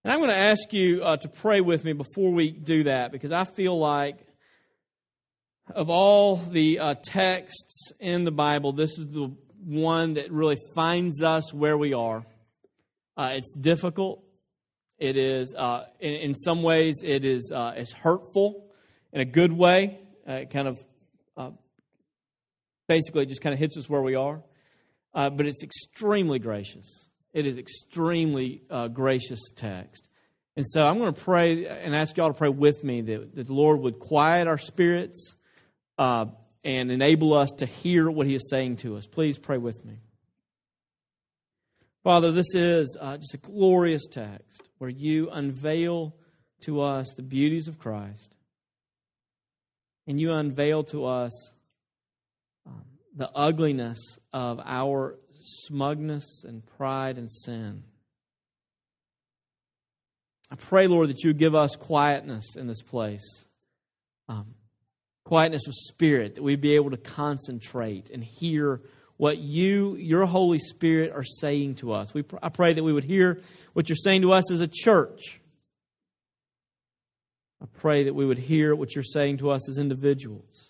And I'm going to ask you to pray with me before we do that, because I feel like of all the texts in the Bible, this is the one that really finds us where we are. It's difficult. It is, in some ways, it's hurtful in a good way. It kind of, basically, just kind of hits us where we are. But it's extremely gracious. It is extremely gracious text. And so I'm going to pray and ask y'all to pray with me that the Lord would quiet our spirits and enable us to hear what He is saying to us. Please pray with me. Father, this is just a glorious text where You unveil to us the beauties of Christ. And You unveil to us the ugliness of our smugness and pride and sin. I pray, Lord, that You would give us quietness in this place. Quietness of spirit, that we'd be able to concentrate and hear what You, Your Holy Spirit, are saying to us. I pray that we would hear what You're saying to us as a church. I pray that we would hear what You're saying to us as individuals.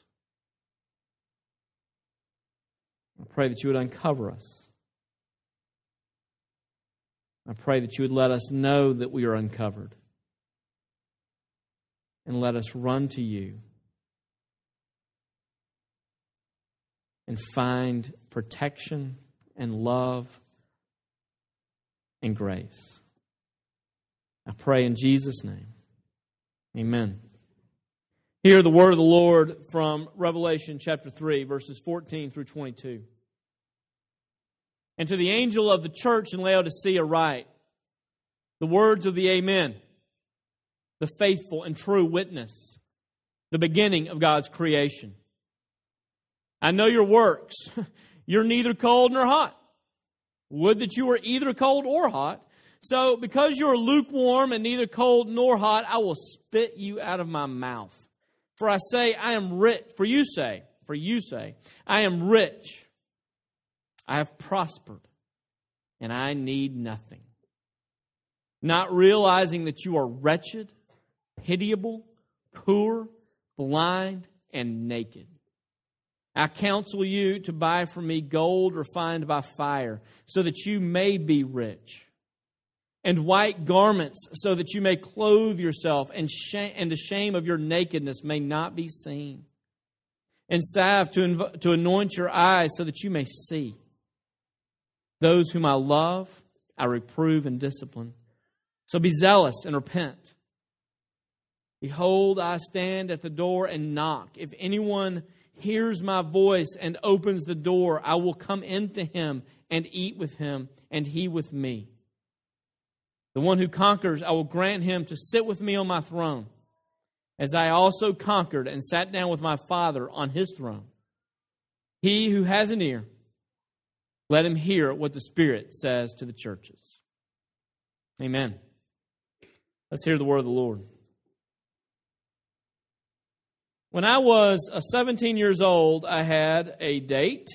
I pray that You would uncover us. I pray that You would let us know that we are uncovered. And let us run to You and find protection and love and grace. I pray in Jesus' name. Amen. Hear the word of the Lord from Revelation chapter 3, verses 14 through 22. And to the angel of the church in Laodicea write, the words of the Amen, the faithful and true witness, the beginning of God's creation. I know your works. You're neither cold nor hot. Would that you were either cold or hot. So because you are lukewarm and neither cold nor hot, I will spit you out of my mouth. For I say, I am rich. For you say, I am rich. I have prospered, and I need nothing. Not realizing that you are wretched, pitiable, poor, blind, and naked. I counsel you to buy from me gold refined by fire, so that you may be rich, and white garments, so that you may clothe yourself, and the shame of your nakedness may not be seen, and salve to anoint your eyes, so that you may see. Those whom I love, I reprove and discipline. So be zealous and repent. Behold, I stand at the door and knock. If anyone hears my voice and opens the door, I will come into him and eat with him, and he with me. The one who conquers, I will grant him to sit with me on my throne, as I also conquered and sat down with my Father on His throne. He who has an ear, let him hear what the Spirit says to the churches. Amen. Let's hear the word of the Lord. When I was 17 years old, I had a date.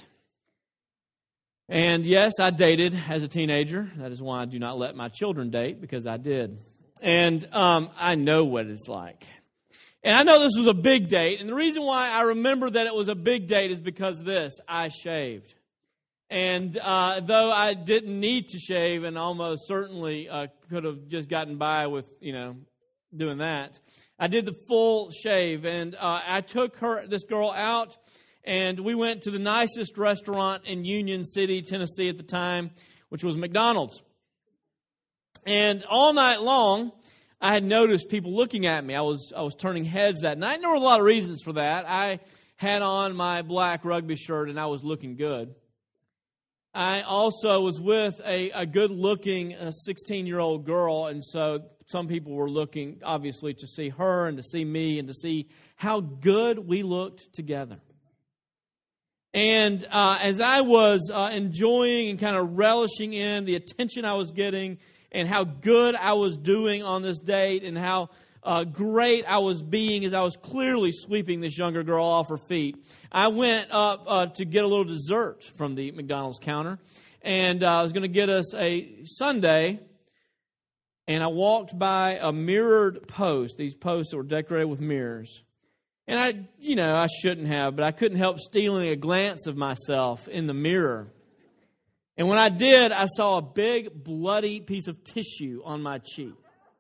And yes, I dated as a teenager. That is why I do not let my children date, because I did. And I know what it's like. And I know this was a big date. And the reason why I remember that it was a big date is because I shaved. And though I didn't need to shave and almost certainly could have just gotten by with, doing that, I did the full shave. And I took this girl out, and we went to the nicest restaurant in Union City, Tennessee at the time, which was McDonald's. And all night long, I had noticed people looking at me. I was turning heads that night. And there were a lot of reasons for that. I had on my black rugby shirt, and I was looking good. I also was with a good-looking 16-year-old girl, and so some people were looking, obviously, to see her and to see me and to see how good we looked together. And as I was enjoying and kind of relishing in the attention I was getting and how good I was doing on this date and how great I was being as I was clearly sweeping this younger girl off her feet, I went up to get a little dessert from the McDonald's counter. And I was going to get us a sundae. and I walked by a mirrored post, these posts that were decorated with mirrors. And I shouldn't have, but I couldn't help stealing a glance of myself in the mirror. And when I did, I saw a big bloody piece of tissue on my cheek.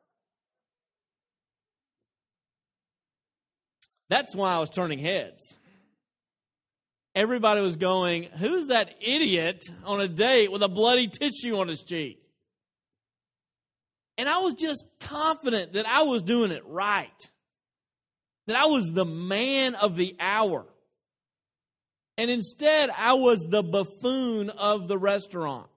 That's why I was turning heads. Everybody was going, who's that idiot on a date with a bloody tissue on his cheek? And I was just confident that I was doing it right. That I was the man of the hour. And instead, I was the buffoon of the restaurant.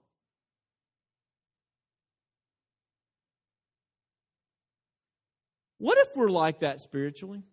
What if we're like that spiritually?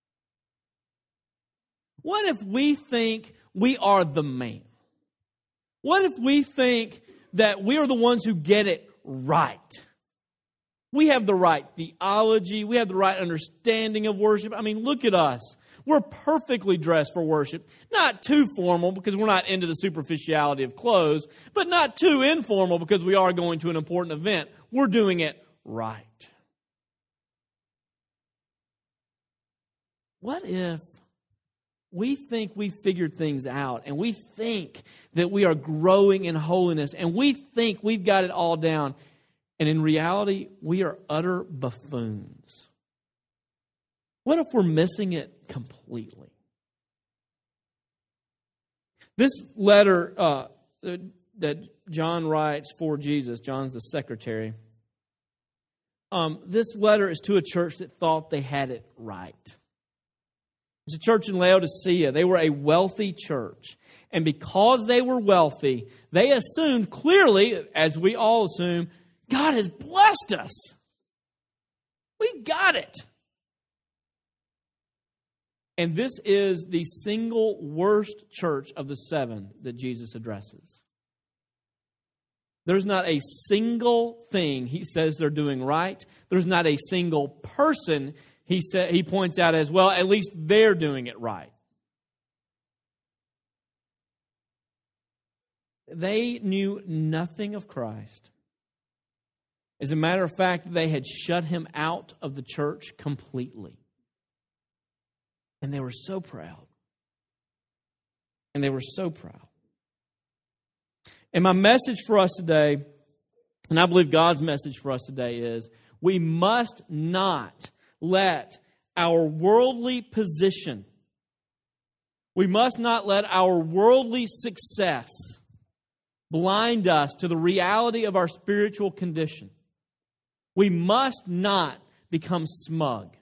What if we think we are the man? What if we think that we are the ones who get it right? We have the right theology. We have the right understanding of worship. I mean, look at us. We're perfectly dressed for worship. Not too formal because we're not into the superficiality of clothes, but not too informal because we are going to an important event. We're doing it right. What if we think we figured things out and we think that we are growing in holiness and we think we've got it all down? And in reality, we are utter buffoons. What if we're missing it completely? This letter that John writes for Jesus, John's the secretary, this letter is to a church that thought they had it right. It's a church in Laodicea. They were a wealthy church. And because they were wealthy, they assumed clearly, as we all assume, God has blessed us. We've got it. And this is the single worst church of the 7 that Jesus addresses. There's not a single thing he says they're doing right. There's not a single person he points out as, well, at least they're doing it right. They knew nothing of Christ. As a matter of fact, they had shut him out of the church completely. And they were so proud. And they were so proud. And my message for us today, and I believe God's message for us today is, we must not let our worldly position, we must not let our worldly success blind us to the reality of our spiritual condition. We must not become smug.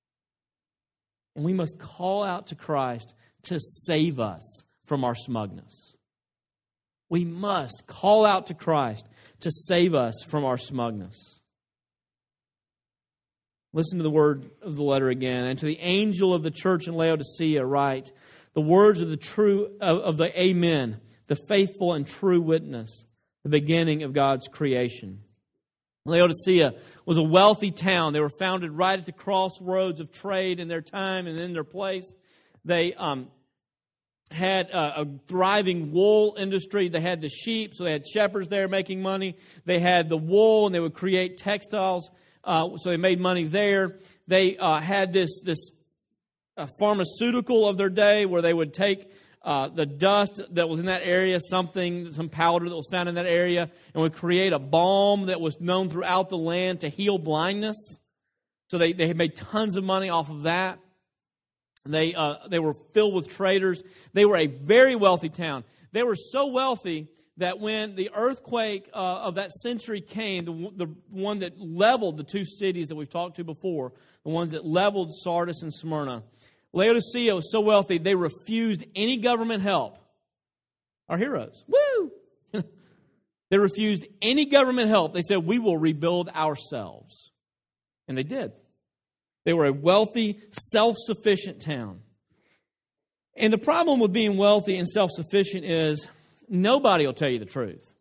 And we must call out to Christ to save us from our smugness. We must call out to Christ to save us from our smugness. Listen to the word of the letter again. And to the angel of the church in Laodicea write the words of the Amen, the faithful and true witness, the beginning of God's creation. Laodicea was a wealthy town. They were founded right at the crossroads of trade in their time and in their place. They had a thriving wool industry. They had the sheep, so they had shepherds there making money. They had the wool, and they would create textiles, so they made money there. They had this pharmaceutical of their day where they would take the dust that was in that area, some powder that was found in that area, and would create a balm that was known throughout the land to heal blindness. So they had made tons of money off of that. They were filled with traders. They were a very wealthy town. They were so wealthy that when the earthquake of that century came, the one that leveled the two cities that we've talked to before, the ones that leveled Sardis and Smyrna, Laodicea was so wealthy, they refused any government help. Our heroes. Woo! They refused any government help. They said, we will rebuild ourselves. And they did. They were a wealthy, self-sufficient town. And the problem with being wealthy and self-sufficient is nobody will tell you the truth.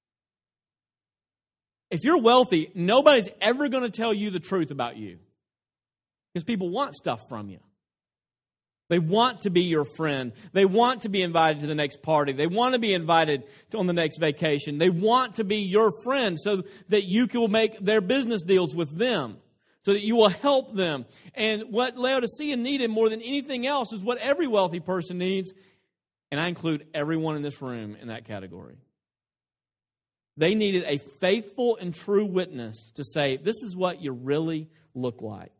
If you're wealthy, nobody's ever going to tell you the truth about you. Because people want stuff from you. They want to be your friend. They want to be invited to the next party. They want to be invited on the next vacation. They want to be your friend so that you can make their business deals with them, so that you will help them. And what Laodicea needed more than anything else is what every wealthy person needs, and I include everyone in this room in that category. They needed a faithful and true witness to say, this is what you really look like.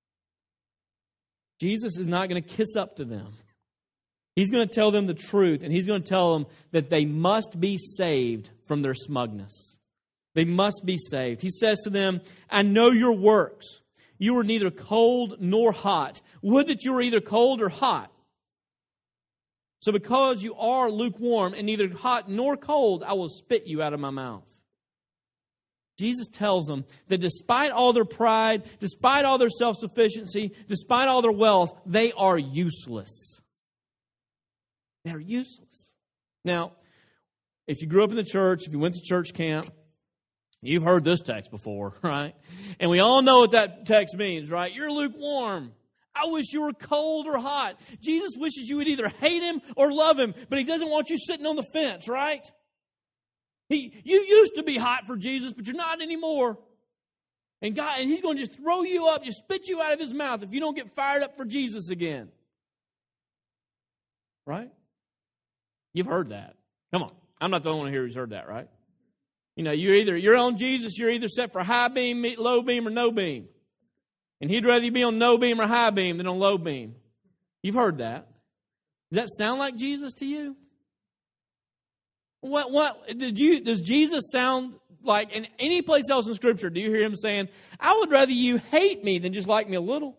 Jesus is not going to kiss up to them. He's going to tell them the truth, and He's going to tell them that they must be saved from their smugness. They must be saved. He says to them, I know your works. You are neither cold nor hot. Would that you were either cold or hot. So because you are lukewarm and neither hot nor cold, I will spit you out of my mouth. Jesus tells them that despite all their pride, despite all their self-sufficiency, despite all their wealth, they are useless. They're useless. Now, if you grew up in the church, if you went to church camp, you've heard this text before, right? And we all know what that text means, right? You're lukewarm. I wish you were cold or hot. Jesus wishes you would either hate Him or love Him, but He doesn't want you sitting on the fence, right? You used to be hot for Jesus, but you're not anymore. And He's going to just throw you up, just spit you out of His mouth if you don't get fired up for Jesus again. Right? You've heard that. Come on. I'm not the only one here who's heard that, right? You know, you're on Jesus, you're either set for high beam, low beam, or no beam. And He'd rather you be on no beam or high beam than on low beam. You've heard that. Does that sound like Jesus to you? Does Jesus sound like in any place else in Scripture? Do you hear Him saying, I would rather you hate me than just like me a little?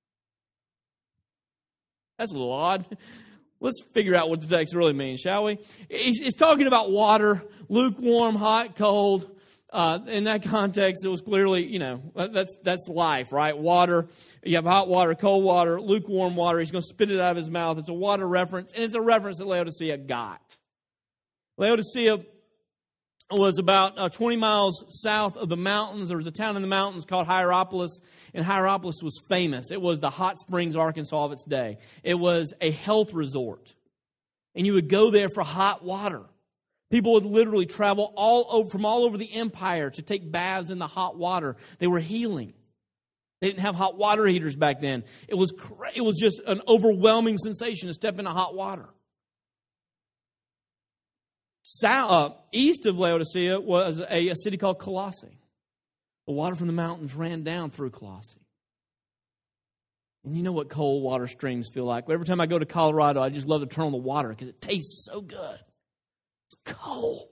That's a little odd. Let's figure out what the text really means, shall we? It's talking about water, lukewarm, hot, cold. In that context, it was clearly, that's life, right? Water. You have hot water, cold water, lukewarm water. He's going to spit it out of His mouth. It's a water reference, and it's a reference that Laodicea got. Laodicea was about 20 miles south of the mountains. There was a town in the mountains called Hierapolis, and Hierapolis was famous. It was the Hot Springs, Arkansas of its day. It was a health resort, and you would go there for hot water. People would literally travel from all over the empire to take baths in the hot water. They were healing. They didn't have hot water heaters back then. It was just an overwhelming sensation to step into hot water. East of Laodicea was a city called Colossae. The water from the mountains ran down through Colossae. And you know what cold water streams feel like. Every time I go to Colorado, I just love to turn on the water because it tastes so good. It's cold.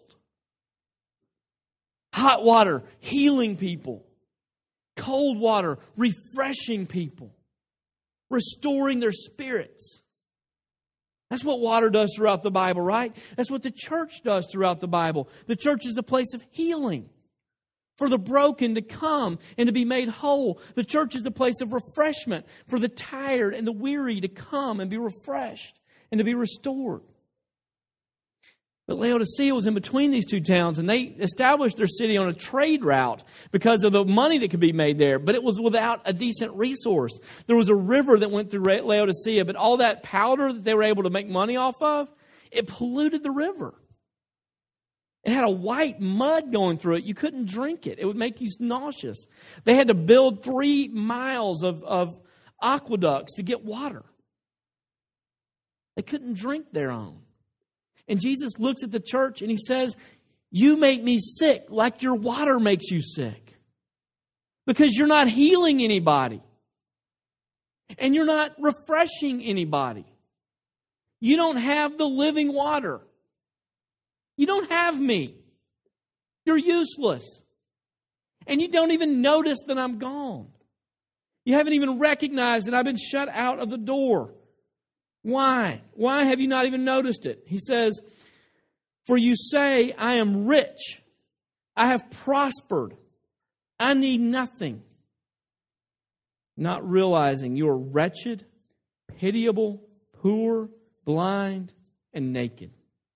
Hot water, healing people. Cold water, refreshing people. Restoring their spirits. That's what water does throughout the Bible, right? That's what the church does throughout the Bible. The church is the place of healing. For the broken to come and to be made whole. The church is the place of refreshment. For the tired and the weary to come and be refreshed and to be restored. But Laodicea was in between these two towns, and they established their city on a trade route because of the money that could be made there. But it was without a decent resource. There was a river that went through Laodicea, but all that powder that they were able to make money off of, it polluted the river. It had a white mud going through it. You couldn't drink it. It would make you nauseous. They had to build 3 miles of aqueducts to get water. They couldn't drink their own. And Jesus looks at the church and He says, you make me sick like your water makes you sick. Because you're not healing anybody. And you're not refreshing anybody. You don't have the living water. You don't have me. You're useless. And you don't even notice that I'm gone. You haven't even recognized that I've been shut out of the door. Why? Why have you not even noticed it? He says, for you say, I am rich. I have prospered. I need nothing. Not realizing you are wretched, pitiable, poor, blind, and naked.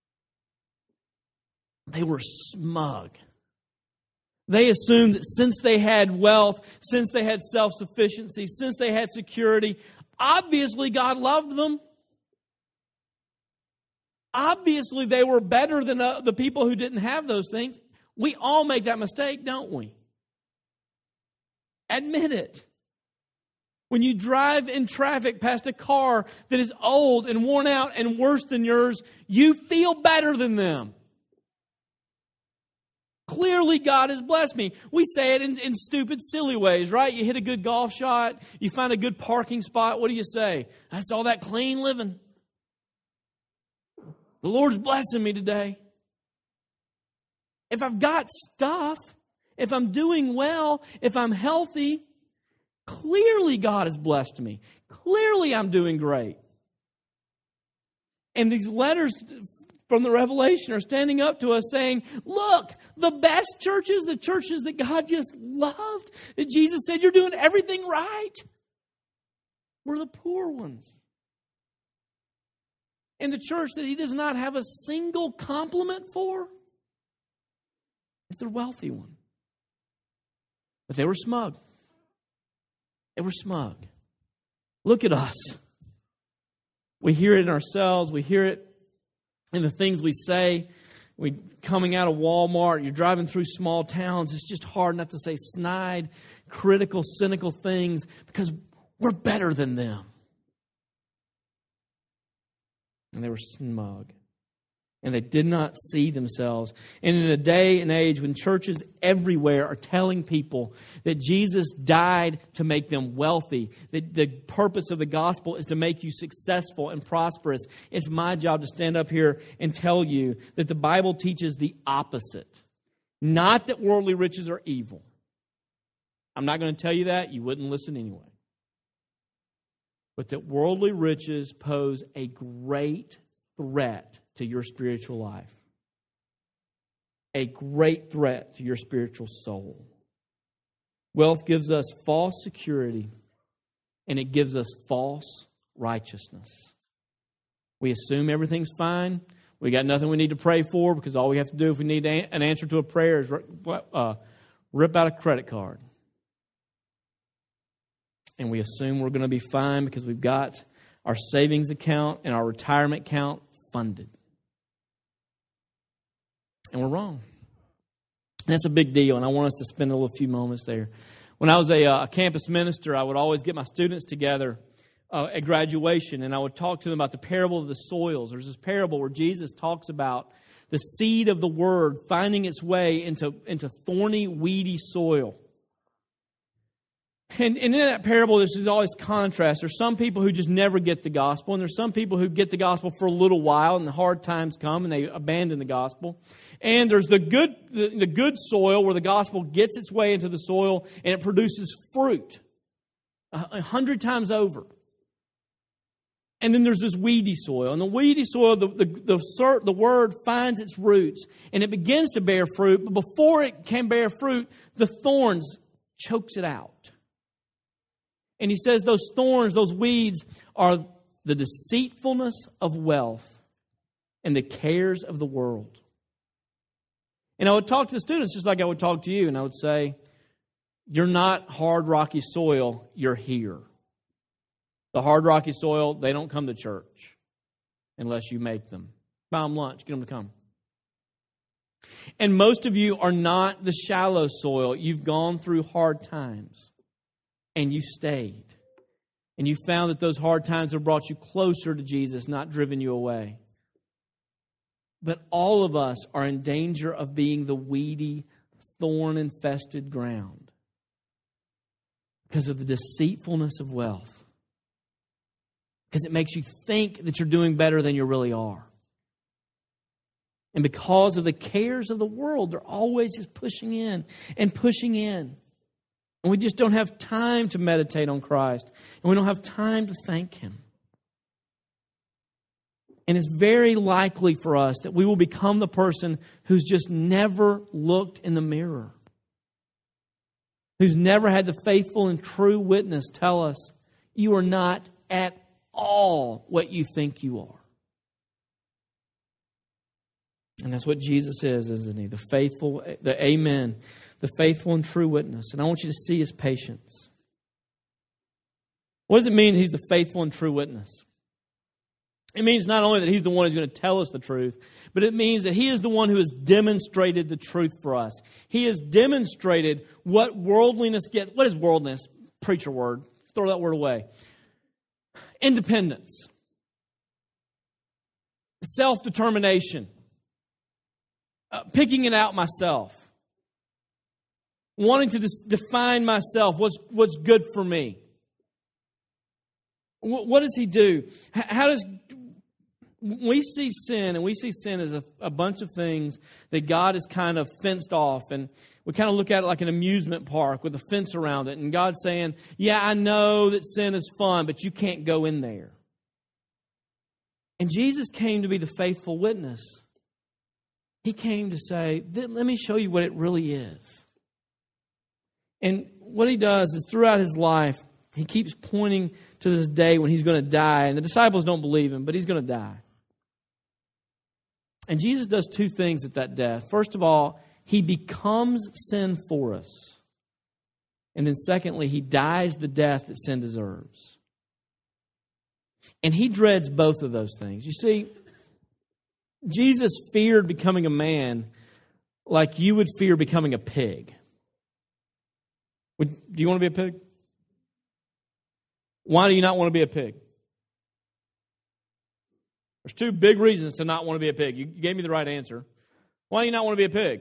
They were smug. They assumed that since they had wealth, since they had self-sufficiency, since they had security, Obviously, God loved them. Obviously, they were better than the people who didn't have those things. We all make that mistake, don't we? Admit it. When you drive in traffic past a car that is old and worn out and worse than yours, you feel better than them. Clearly, God has blessed me. We say it in stupid, silly ways, right? You hit a good golf shot. You find a good parking spot. What do you say? That's all that clean living. The Lord's blessing me today. If I've got stuff, if I'm doing well, if I'm healthy, clearly God has blessed me. Clearly I'm doing great. And these letters from the Revelation are standing up to us saying, look, the best churches, the churches that God just loved, that Jesus said, you're doing everything right, were the poor ones. And the church that He does not have a single compliment for is the wealthy one. But they were smug. They were smug. Look at us. We hear it in ourselves. We hear it in the things we say. We coming out of Walmart, you're driving through small towns. It's just hard not to say snide, critical, cynical things because we're better than them. And they were smug. And they did not see themselves. And in a day and age when churches everywhere are telling people that Jesus died to make them wealthy, that the purpose of the gospel is to make you successful and prosperous, it's my job to stand up here and tell you that the Bible teaches the opposite. Not that worldly riches are evil. I'm not going to tell you that. You wouldn't listen anyway. But that worldly riches pose a great threat to your spiritual life. A great threat to your spiritual soul. Wealth gives us false security, and it gives us false righteousness. We assume everything's fine. We got nothing we need to pray for because all we have to do if we need an answer to a prayer is rip out a credit card. And we assume we're going to be fine because we've got our savings account and our retirement account funded. And we're wrong. That's a big deal, and I want us to spend a few moments there. When I was a campus minister, I would always get my students together at graduation, and I would talk to them about the parable of the soils. There's this parable where Jesus talks about the seed of the word finding its way into thorny, weedy soil. And in that parable, there's always contrast. There's some people who just never get the gospel, and there's some people who get the gospel for a little while, and the hard times come, and they abandon the gospel. And there's the good soil where the gospel gets its way into the soil, and it produces fruit 100 times over. And then there's this weedy soil. And the weedy soil, the word finds its roots, and it begins to bear fruit. But before it can bear fruit, the thorns chokes it out. And he says those thorns, those weeds, are the deceitfulness of wealth and the cares of the world. And I would talk to the students just like I would talk to you, and I would say, you're not hard, rocky soil, you're here. The hard, rocky soil, they don't come to church unless you make them. Buy them lunch, get them to come. And most of you are not the shallow soil. You've gone through hard times. And you stayed. And you found that those hard times have brought you closer to Jesus, not driven you away. But all of us are in danger of being the weedy, thorn-infested ground because of the deceitfulness of wealth. Because it makes you think that you're doing better than you really are. And because of the cares of the world, they're always just pushing in and pushing in. And we just don't have time to meditate on Christ. And we don't have time to thank Him. And it's very likely for us that we will become the person who's just never looked in the mirror. Who's never had the faithful and true witness tell us, you are not at all what you think you are. And that's what Jesus is, isn't He? The faithful, the Amen. The faithful and true witness. And I want you to see His patience. What does it mean that He's the faithful and true witness? It means not only that He's the one who's going to tell us the truth, but it means that He is the one who has demonstrated the truth for us. He has demonstrated what worldliness gets. What is worldliness? Preacher word. Throw that word away. Independence. Self-determination. Picking it out myself. Wanting to define myself. What's good for me. What does He do? How does... We see sin, and we see sin as a bunch of things that God has kind of fenced off, and we kind of look at it like an amusement park with a fence around it, and God's saying, yeah, I know that sin is fun, but you can't go in there. And Jesus came to be the faithful witness. He came to say, let me show you what it really is. And what He does is throughout His life, He keeps pointing to this day when He's going to die, and the disciples don't believe Him, but He's going to die. And Jesus does two things at that death. First of all, He becomes sin for us. And then secondly, He dies the death that sin deserves. And He dreads both of those things. You see, Jesus feared becoming a man like you would fear becoming a pig. Do you want to be a pig? Why do you not want to be a pig? There's two big reasons to not want to be a pig. You gave me the right answer. Why do you not want to be a pig?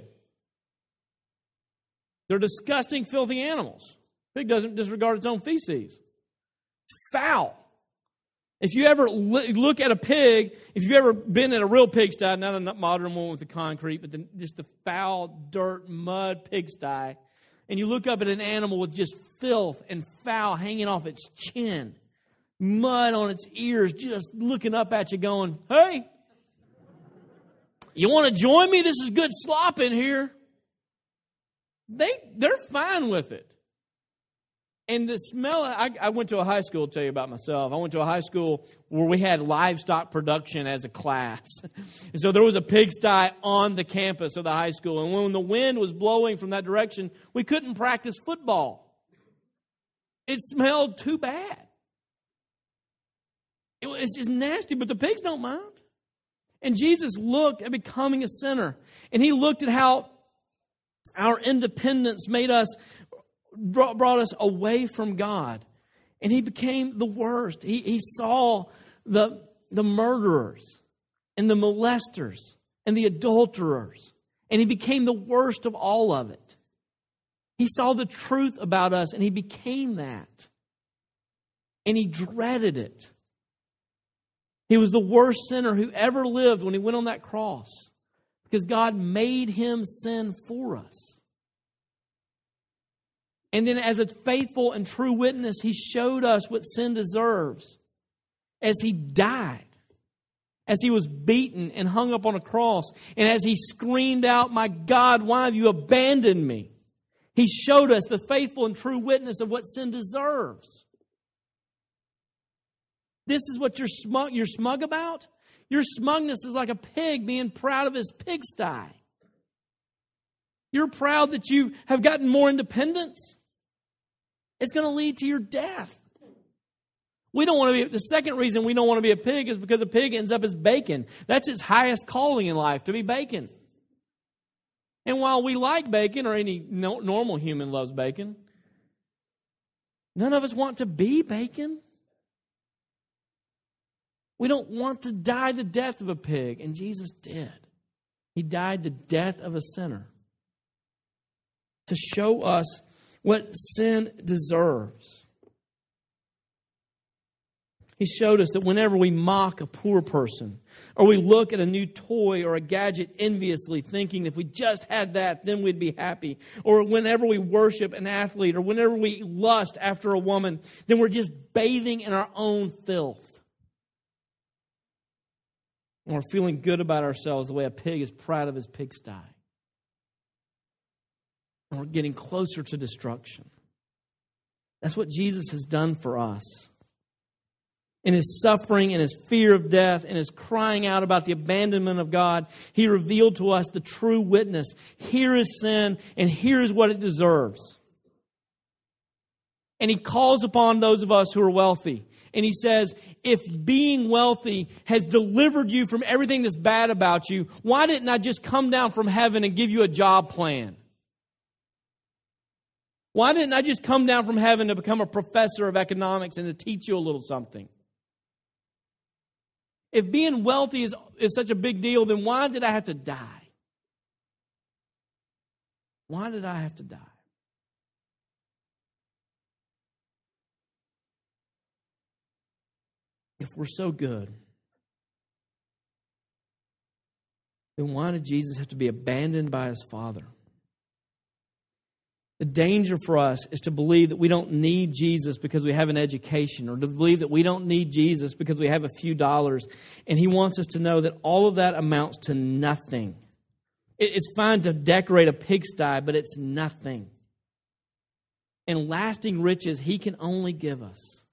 They're disgusting, filthy animals. Pig doesn't disregard its own feces. It's foul. If you ever look at a pig, if you've ever been at a real pigsty, not a modern one with the concrete, but just the foul, dirt, mud pigsty, and you look up at an animal with just filth and foul hanging off its chin, mud on its ears, just looking up at you going, hey, you want to join me? This is good slop in here. They're fine with it. And the smell, I went to a high school, to tell you about myself. I went to a high school where we had livestock production as a class. And so there was a pigsty on the campus of the high school. And when the wind was blowing from that direction, we couldn't practice football. It smelled too bad. It's just nasty, but the pigs don't mind. And Jesus looked at becoming a sinner. And He looked at how our independence brought us away from God. And He became the worst. He saw the murderers and the molesters and the adulterers. And He became the worst of all of it. He saw the truth about us and He became that. And He dreaded it. He was the worst sinner who ever lived when He went on that cross. Because God made Him sin for us. And then as a faithful and true witness, He showed us what sin deserves. As He died. As He was beaten and hung up on a cross. And as He screamed out, my God, why have you abandoned me? He showed us the faithful and true witness of what sin deserves. This is what you're smug about? Your smugness is like a pig being proud of his pigsty. You're proud that you have gotten more independence. It's going to lead to your death. We don't want to be. The second reason we don't want to be a pig is because a pig ends up as bacon. That's its highest calling in life, to be bacon. And while we like bacon, or any normal human loves bacon, none of us want to be bacon. We don't want to die the death of a pig, and Jesus did. He died the death of a sinner to show us what sin deserves. He showed us that whenever we mock a poor person, or we look at a new toy or a gadget enviously, thinking if we just had that, then we'd be happy, or whenever we worship an athlete, or whenever we lust after a woman, then we're just bathing in our own filth. And we're feeling good about ourselves the way a pig is proud of his pigsty. And we're getting closer to destruction. That's what Jesus has done for us. In His suffering and His fear of death and His crying out about the abandonment of God, He revealed to us the true witness. Here is sin and here is what it deserves. And he calls upon those of us who are wealthy. And he says, if being wealthy has delivered you from everything that's bad about you, why didn't I just come down from heaven and give you a job plan? Why didn't I just come down from heaven to become a professor of economics and to teach you a little something? If being wealthy is such a big deal, then why did I have to die? Why did I have to die? If we're so good, then why did Jesus have to be abandoned by his Father? The danger for us is to believe that we don't need Jesus because we have an education, or to believe that we don't need Jesus because we have a few dollars. And he wants us to know that all of that amounts to nothing. It's fine to decorate a pigsty, but it's nothing. And lasting riches he can only give us.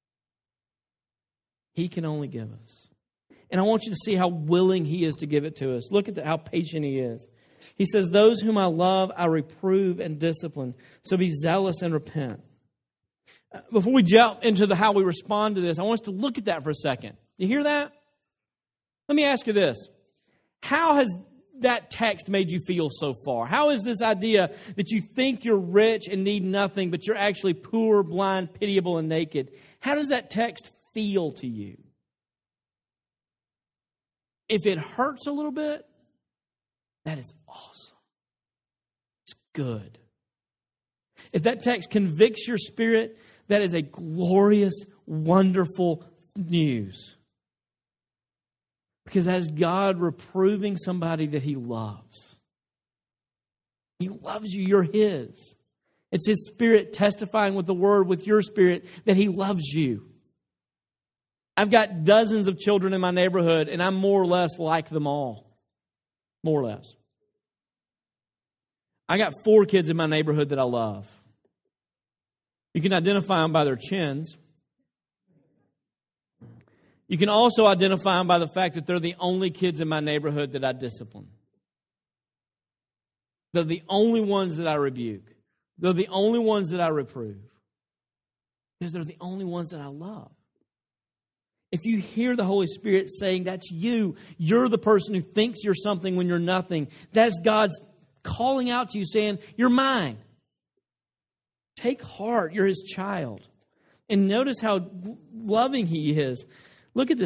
He can only give us. And I want you to see how willing he is to give it to us. Look at how patient he is. He says, those whom I love, I reprove and discipline. So be zealous and repent. Before we jump into how we respond to this, I want us to look at that for a second. You hear that? Let me ask you this. How has that text made you feel so far? How is this idea that you think you're rich and need nothing, but you're actually poor, blind, pitiable, and naked? How does that text feel to you? If it hurts a little bit, that is awesome. It's good. If that text convicts your spirit, that is a glorious, wonderful news. Because that is God reproving somebody that he loves. He loves you. You're his. It's his Spirit testifying with the Word, with your spirit, that he loves you. I've got dozens of children in my neighborhood, and I'm more or less like them all. More or less. I got 4 kids in my neighborhood that I love. You can identify them by their chins. You can also identify them by the fact that they're the only kids in my neighborhood that I discipline. They're the only ones that I rebuke. They're the only ones that I reprove. Because they're the only ones that I love. If you hear the Holy Spirit saying that's you, you're the person who thinks you're something when you're nothing. That's God's calling out to you saying, you're mine. Take heart, you're his child. And notice how loving he is. Look at this.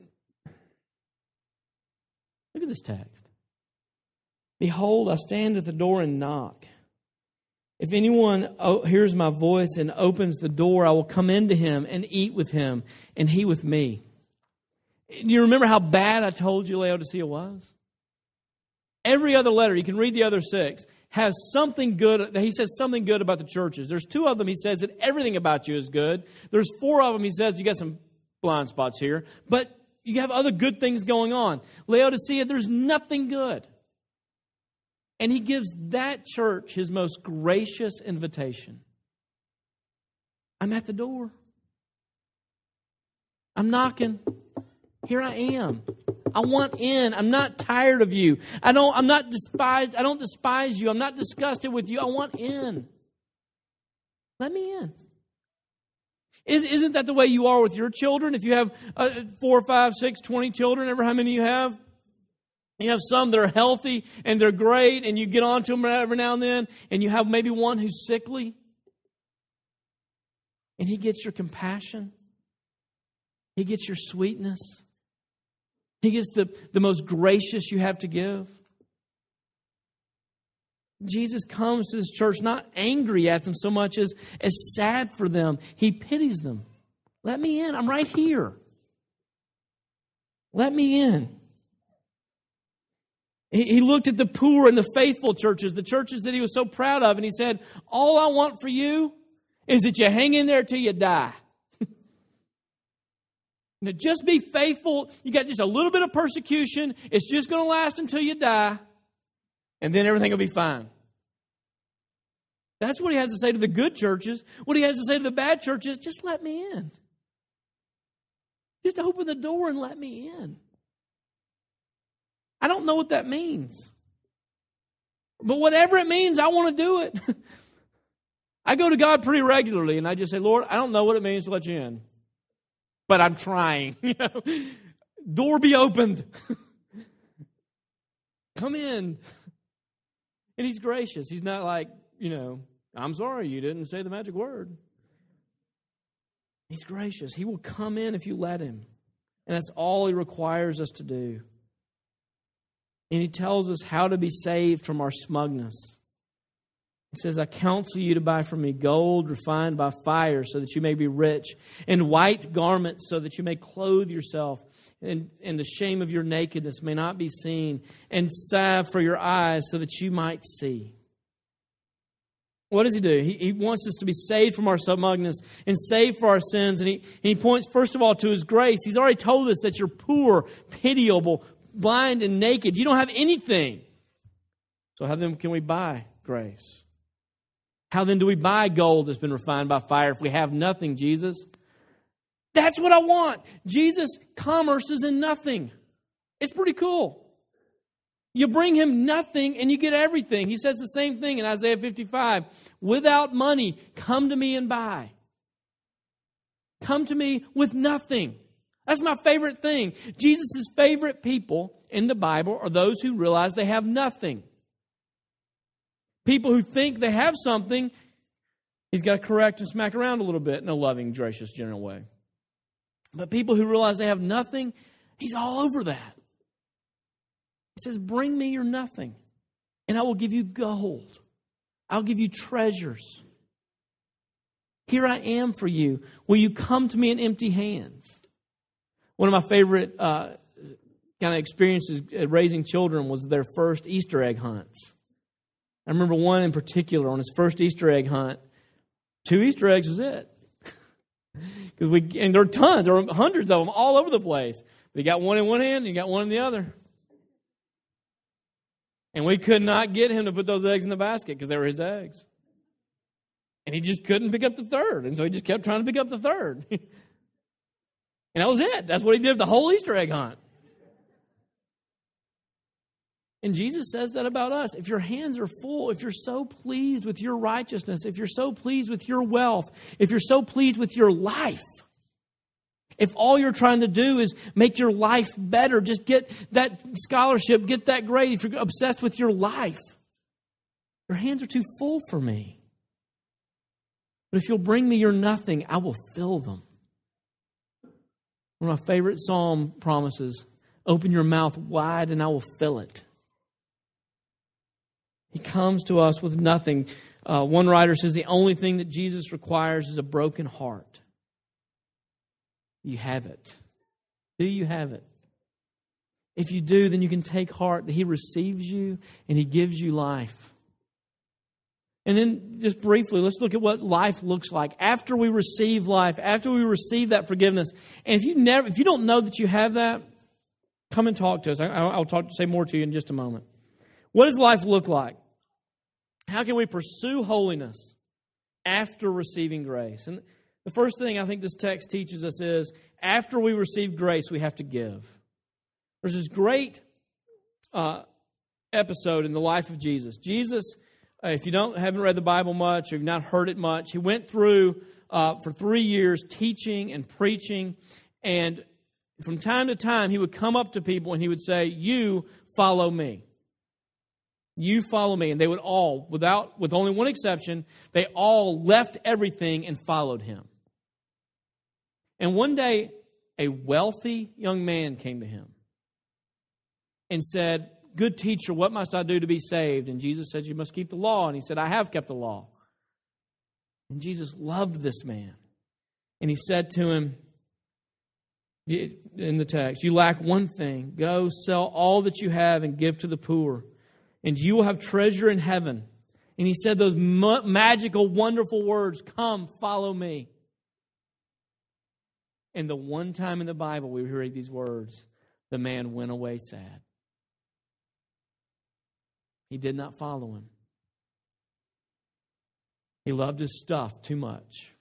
Look at this text. Behold, I stand at the door and knock. If anyone hears my voice and opens the door, I will come into him and eat with him and he with me. Do you remember how bad I told you Laodicea was? Every other letter, you can read the other 6, has something good. He says something good about the churches. There's 2 of them he says that everything about you is good. There's 4 of them he says you got some blind spots here. But you have other good things going on. Laodicea, there's nothing good. And he gives that church his most gracious invitation. I'm at the door. I'm knocking. Here I am. I want in. I'm not tired of you. I'm not despised. I don't despise you. I'm not disgusted with you. I want in. Let me in. Isn't that the way you are with your children? If you have 4, 5, 6, 20 children, ever how many you have? You have some that are healthy and they're great and you get on to them every now and then, and you have maybe one who's sickly. And he gets your compassion. He gets your sweetness. He gets the most gracious you have to give. Jesus comes to this church not angry at them so much as sad for them. He pities them. Let me in. I'm right here. Let me in. He looked at the poor and the faithful churches, the churches that he was so proud of, and he said, all I want for you is that you hang in there till you die. Now, just be faithful. You got just a little bit of persecution. It's just going to last until you die, and then everything will be fine. That's what he has to say to the good churches. What he has to say to the bad churches, just let me in. Just open the door and let me in. I don't know what that means. But whatever it means, I want to do it. I go to God pretty regularly, and I just say, Lord, I don't know what it means to let you in, but I'm trying. Door be opened. Come in. And He's gracious. He's not like, I'm sorry, you didn't say the magic word. He's gracious. He will come in if you let Him. And that's all He requires us to do. And He tells us how to be saved from our smugness. He says, I counsel you to buy from me gold refined by fire so that you may be rich, and white garments so that you may clothe yourself, and the shame of your nakedness may not be seen, and salve for your eyes so that you might see. What does He do? He wants us to be saved from our smugness and saved for our sins. And he points, first of all, to His grace. He's already told us that you're poor, pitiable, blind, and naked. You don't have anything. So how then can we buy grace? How then do we buy gold that's been refined by fire if we have nothing, Jesus? That's what I want. Jesus' commerce is in nothing. It's pretty cool. You bring Him nothing and you get everything. He says the same thing in Isaiah 55. Without money, come to me and buy. Come to me with nothing. That's my favorite thing. Jesus' favorite people in the Bible are those who realize they have nothing. People who think they have something, He's got to correct and smack around a little bit in a loving, gracious, gentle way. But people who realize they have nothing, He's all over that. He says, bring me your nothing, and I will give you gold. I'll give you treasures. Here I am for you. Will you come to me in empty hands? One of my favorite kind of experiences raising children was their first Easter egg hunts. I remember one in particular on his first Easter egg hunt. 2 Easter eggs was it. And there are tons, there are hundreds of them all over the place. But he got one in one hand and he got one in the other. And we could not get him to put those eggs in the basket because they were his eggs. And he just couldn't pick up the third. And so he just kept trying to pick up the third. And that was it. That's what he did the whole Easter egg hunt. And Jesus says that about us. If your hands are full, if you're so pleased with your righteousness, if you're so pleased with your wealth, if you're so pleased with your life, if all you're trying to do is make your life better, just get that scholarship, get that grade, if you're obsessed with your life, your hands are too full for me. But if you'll bring me your nothing, I will fill them. One of my favorite psalm promises, open your mouth wide and I will fill it. He comes to us with nothing. One writer says the only thing that Jesus requires is a broken heart. You have it. Do you have it? If you do, then you can take heart that He receives you and He gives you life. And then just briefly, let's look at what life looks like after we receive life, after we receive that forgiveness. And if you don't know that you have that, come and talk to us. I'll say more to you in just a moment. What does life look like? How can we pursue holiness after receiving grace? And the first thing I think this text teaches us is, after we receive grace, we have to give. There's this great episode in the life of Jesus. Jesus, if you haven't read the Bible much, or you've not heard it much, He went through for 3 years teaching and preaching. And from time to time, He would come up to people and He would say, you follow me. You follow me. And they would all, with only one exception, they all left everything and followed Him. And one day, a wealthy young man came to Him and said, good teacher, what must I do to be saved? And Jesus said, you must keep the law. And he said, I have kept the law. And Jesus loved this man. And He said to him, in the text, you lack one thing. Go sell all that you have and give to the poor, and you will have treasure in heaven. And He said those magical, wonderful words, come, follow me. And the one time in the Bible we read these words, the man went away sad. He did not follow Him. He loved his stuff too much.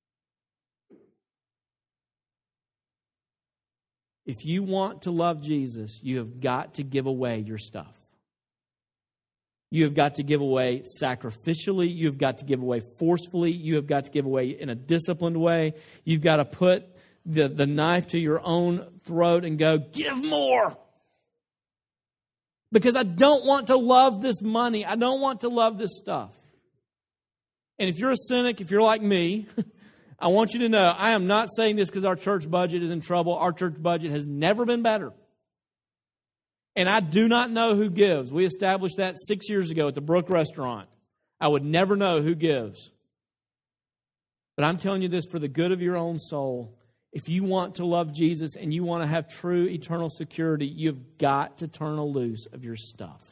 If you want to love Jesus, you have got to give away your stuff. You have got to give away sacrificially. You have got to give away forcefully. You have got to give away in a disciplined way. You've got to put the knife to your own throat and go, give more. Because I don't want to love this money. I don't want to love this stuff. And if you're a cynic, if you're like me, I want you to know, I am not saying this because our church budget is in trouble. Our church budget has never been better. And I do not know who gives. We established that 6 years ago at the Brook Restaurant. I would never know who gives. But I'm telling you this for the good of your own soul. If you want to love Jesus and you want to have true eternal security, you've got to turn loose of your stuff.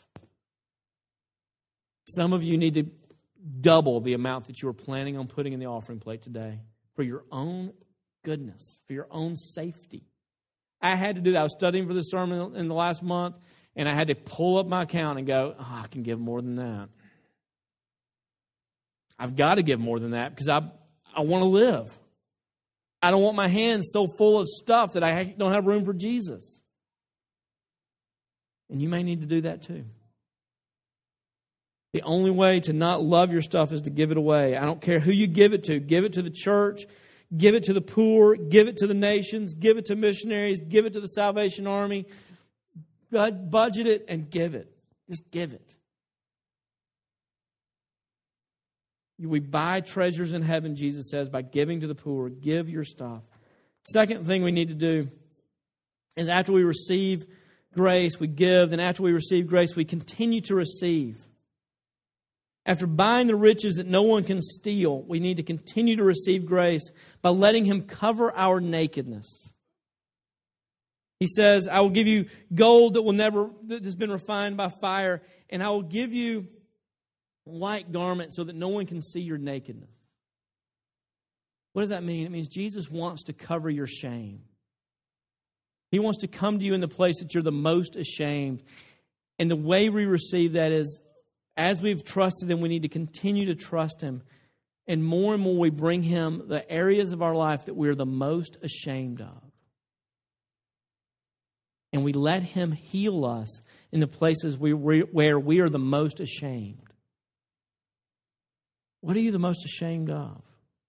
Some of you need to double the amount that you were planning on putting in the offering plate today for your own goodness, for your own safety. I had to do that. I was studying for this sermon in the last month, and I had to pull up my account and go, I can give more than that. I've got to give more than that because I want to live. I don't want my hands so full of stuff that I don't have room for Jesus. And you may need to do that too. The only way to not love your stuff is to give it away. I don't care who you give it to. Give it to the church. Give it to the poor. Give it to the nations. Give it to missionaries. Give it to the Salvation Army. Budget it and give it. Just give it. We buy treasures in heaven, Jesus says, by giving to the poor. Give your stuff. Second thing we need to do is after we receive grace, we give. Then after we receive grace, we continue to receive. After buying the riches that no one can steal, we need to continue to receive grace by letting Him cover our nakedness. He says, I will give you gold that has been refined by fire, and I will give you white garment so that no one can see your nakedness. What does that mean? It means Jesus wants to cover your shame. He wants to come to you in the place that you're the most ashamed. And the way we receive that is, as we've trusted Him, we need to continue to trust Him. And more we bring Him the areas of our life that we're the most ashamed of. And we let Him heal us in the places where we are the most ashamed. What are you the most ashamed of?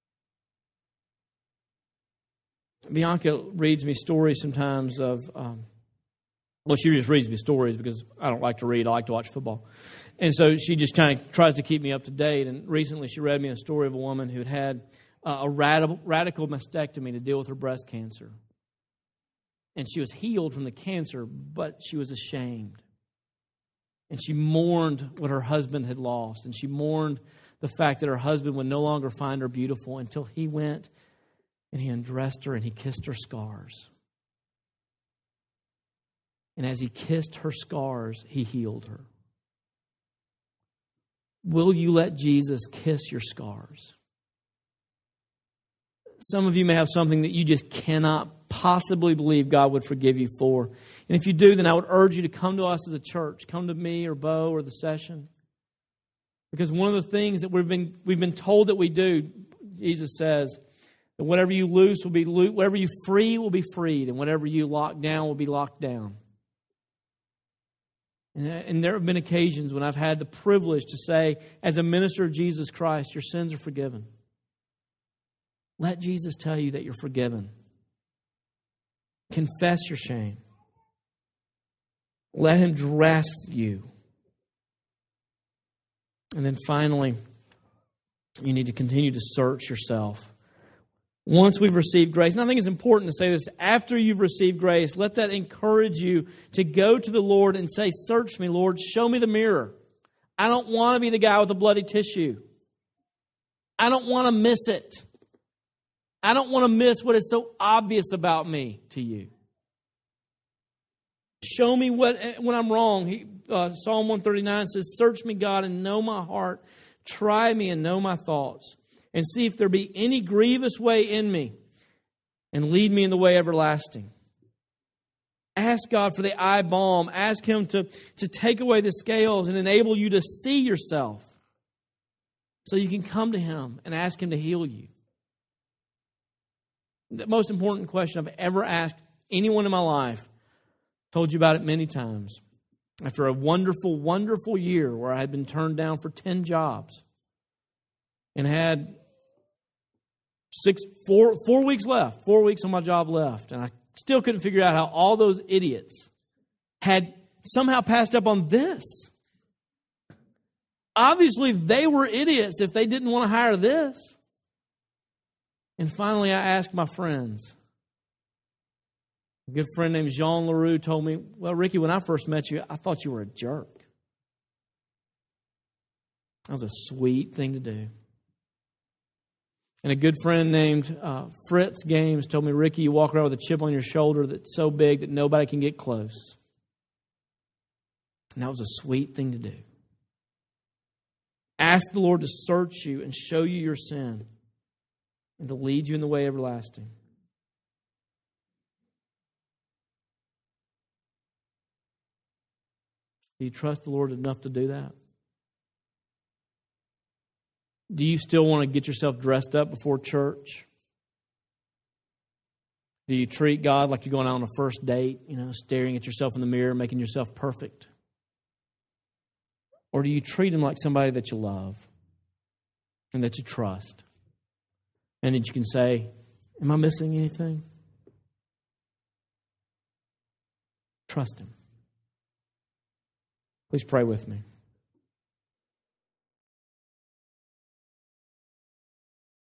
Bianca reads me stories sometimes of, she just reads me stories because I don't like to read. I like to watch football. And so she just kind of tries to keep me up to date. And recently she read me a story of a woman who'd had a radical mastectomy to deal with her breast cancer. And she was healed from the cancer, but she was ashamed. And she mourned what her husband had lost. And she mourned the fact that her husband would no longer find her beautiful until he went and he undressed her and he kissed her scars. And as he kissed her scars, he healed her. Will you let Jesus kiss your scars? Some of you may have something that you just cannot possibly believe God would forgive you for. And if you do, then I would urge you to come to us as a church. Come to me or Bo or the session. Because one of the things that we've been told that we do, Jesus says, that whatever you loose will be loose, whatever you free will be freed, and whatever you lock down will be locked down. And there have been occasions when I've had the privilege to say, as a minister of Jesus Christ, your sins are forgiven. Let Jesus tell you that you're forgiven. Confess your shame. Let Him dress you. And then finally, you need to continue to search yourself. Once we've received grace, and I think it's important to say this, after you've received grace, let that encourage you to go to the Lord and say, search me, Lord, show me the mirror. I don't want to be the guy with the bloody tissue. I don't want to miss it. I don't want to miss what is so obvious about me to you. Show me when I'm wrong. Psalm 139 says, search me, God, and know my heart. Try me and know my thoughts. And see if there be any grievous way in me. And lead me in the way everlasting. Ask God for the eye balm. Ask Him to take away the scales and enable you to see yourself. So you can come to Him and ask Him to heal you. The most important question I've ever asked anyone in my life, told you about it many times. After a wonderful, wonderful year where I had been turned down for 10 jobs and had 4 weeks left, 4 weeks on my job left, and I still couldn't figure out how all those idiots had somehow passed up on this. Obviously, they were idiots if they didn't want to hire this. And finally, I asked my friends. A good friend named Jean Leroux told me, well, Ricky, when I first met you, I thought you were a jerk. That was a sweet thing to do. And a good friend named Fritz Games told me, Ricky, you walk around with a chip on your shoulder that's so big that nobody can get close. And that was a sweet thing to do. Ask the Lord to search you and show you your sin and to lead you in the way everlasting. Do you trust the Lord enough to do that? Do you still want to get yourself dressed up before church? Do you treat God like you're going out on a first date, staring at yourself in the mirror, making yourself perfect? Or do you treat Him like somebody that you love and that you trust? And that you can say, am I missing anything? Trust Him. Please pray with me.